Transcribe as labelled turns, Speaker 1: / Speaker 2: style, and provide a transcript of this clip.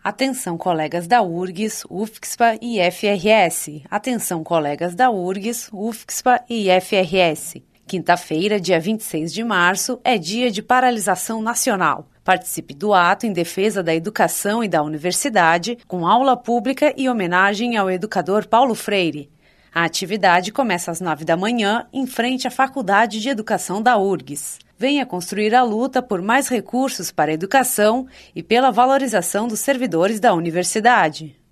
Speaker 1: Atenção, colegas da URGS, UFSPA e FRS. Atenção, colegas da URGS, UFSPA e FRS. Quinta-feira, dia 26 de março, é dia de paralisação nacional. Participe do ato em defesa da educação e da universidade, com aula pública e homenagem ao educador Paulo Freire. A atividade começa às 9 da manhã, em frente à Faculdade de Educação da URGS. Venha construir a luta por mais recursos para a educação e pela valorização dos servidores da universidade.